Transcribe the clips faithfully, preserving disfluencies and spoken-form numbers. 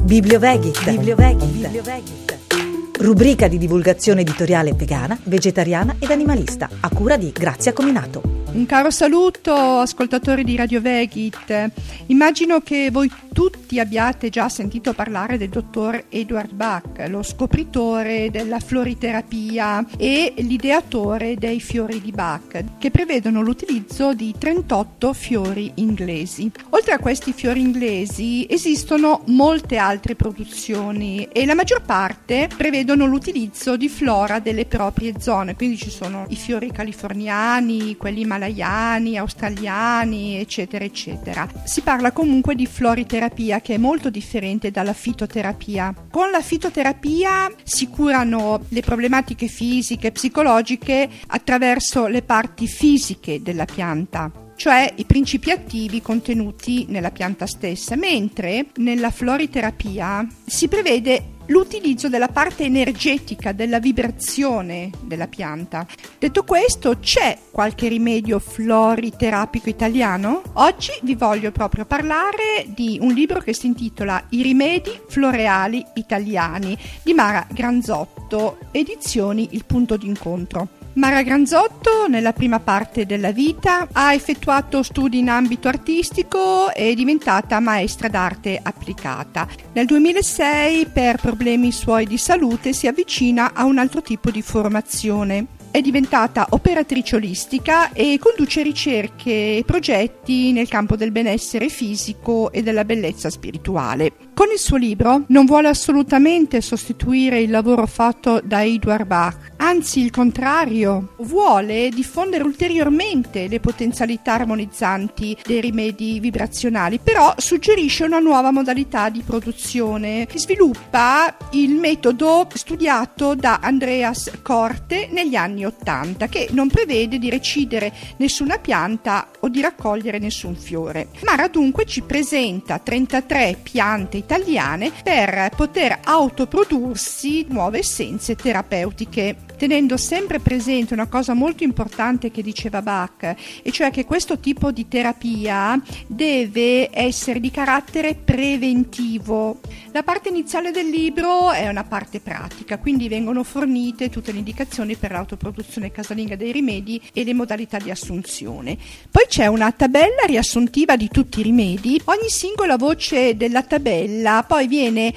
Bibliovegit. Bibliovegit. Bibliovegit. Rubrica di divulgazione editoriale vegana, vegetariana ed animalista, a cura di Grazia Cominato. Un caro saluto ascoltatori di Radio Vegit. Immagino che voi tutti abbiate già sentito parlare del dottor Edward Bach, lo scopritore della floriterapia e l'ideatore dei fiori di Bach, che prevedono l'utilizzo di trentotto fiori inglesi. Oltre a questi fiori inglesi esistono molte altre produzioni e la maggior parte prevedono l'utilizzo di flora delle proprie zone, quindi ci sono i fiori californiani, quelli malayani, australiani, eccetera eccetera. Si parla comunque di floriterapia, che è molto differente dalla fitoterapia. Con la fitoterapia si curano le problematiche fisiche e psicologiche attraverso le parti fisiche della pianta, cioè i principi attivi contenuti nella pianta stessa, mentre nella floriterapia si prevede l'utilizzo della parte energetica, della vibrazione della pianta. Detto questo, c'è qualche rimedio floriterapico italiano? Oggi vi voglio proprio parlare di un libro che si intitola I rimedi floreali italiani di Mara Granzotto, edizioni Il Punto d'Incontro. Mara Granzotto, nella prima parte della vita, ha effettuato studi in ambito artistico e è diventata maestra d'arte applicata. Nel duemilasei, per problemi suoi di salute, si avvicina a un altro tipo di formazione. È diventata operatrice olistica e conduce ricerche e progetti nel campo del benessere fisico e della bellezza spirituale. Con il suo libro non vuole assolutamente sostituire il lavoro fatto da Edward Bach, anzi il contrario, vuole diffondere ulteriormente le potenzialità armonizzanti dei rimedi vibrazionali, però suggerisce una nuova modalità di produzione che sviluppa il metodo studiato da Andreas Korte negli anni ottanta, che non prevede di recidere nessuna pianta o di raccogliere nessun fiore. Mara dunque ci presenta trentatré piante italiane per poter autoprodursi nuove essenze terapeutiche, tenendo sempre presente una cosa molto importante che diceva Bach, e cioè che questo tipo di terapia deve essere di carattere preventivo. La parte iniziale del libro è una parte pratica, quindi vengono fornite tutte le indicazioni per l'autoproduzione casalinga dei rimedi e le modalità di assunzione. Poi c'è una tabella riassuntiva di tutti i rimedi. Ogni singola voce della tabella poi viene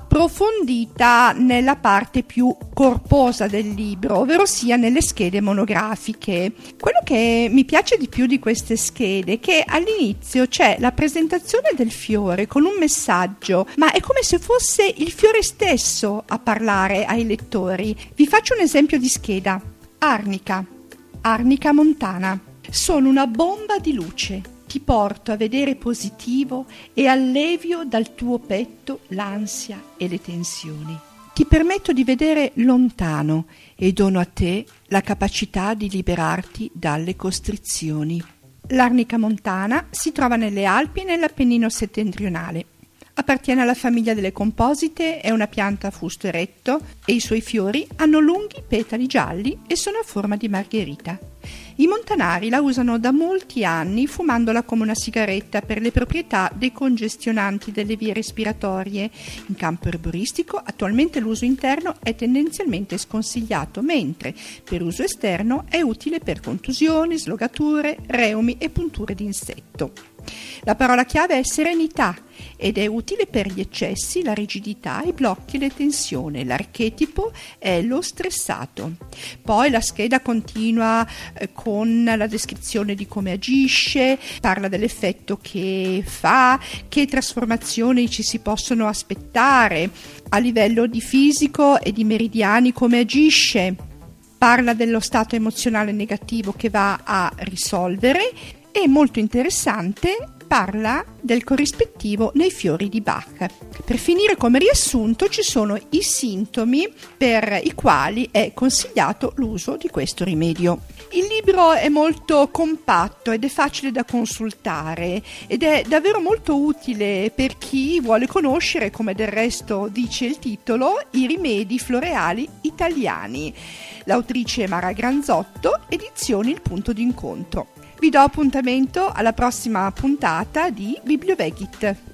approfondita nella parte più corposa del libro, ovvero sia nelle schede monografiche. Quello che mi piace di più di queste schede è che all'inizio c'è la presentazione del fiore con un messaggio, ma è come se fosse il fiore stesso a parlare ai lettori. Vi faccio un esempio di scheda. Arnica, arnica montana. Sono una bomba di luce. Ti porto a vedere positivo e allevio dal tuo petto l'ansia e le tensioni. Ti permetto di vedere lontano e dono a te la capacità di liberarti dalle costrizioni. L'arnica montana si trova nelle Alpi e nell'Appennino settentrionale. Appartiene alla famiglia delle composite, è una pianta a fusto eretto e i suoi fiori hanno lunghi petali gialli e sono a forma di margherita. I montanari la usano da molti anni fumandola come una sigaretta per le proprietà decongestionanti delle vie respiratorie. In campo erboristico attualmente l'uso interno è tendenzialmente sconsigliato, mentre per uso esterno è utile per contusioni, slogature, reumi e punture di insetto. La parola chiave è serenità ed è utile per gli eccessi, la rigidità, i blocchi e le tensioni. L'archetipo è lo stressato. Poi la scheda continua eh, con la descrizione di come agisce, parla dell'effetto che fa, che trasformazioni ci si possono aspettare a livello di fisico e di meridiani, come agisce, parla dello stato emozionale negativo che va a risolvere. E molto interessante, parla del corrispettivo nei fiori di Bach. Per finire, come riassunto, ci sono i sintomi per i quali è consigliato l'uso di questo rimedio. Il libro è molto compatto ed è facile da consultare ed è davvero molto utile per chi vuole conoscere, come del resto dice il titolo, i rimedi floreali italiani. L'autrice è Mara Granzotto, edizioni Il Punto d'Incontro. Vi do appuntamento alla prossima puntata di Bibliovegit.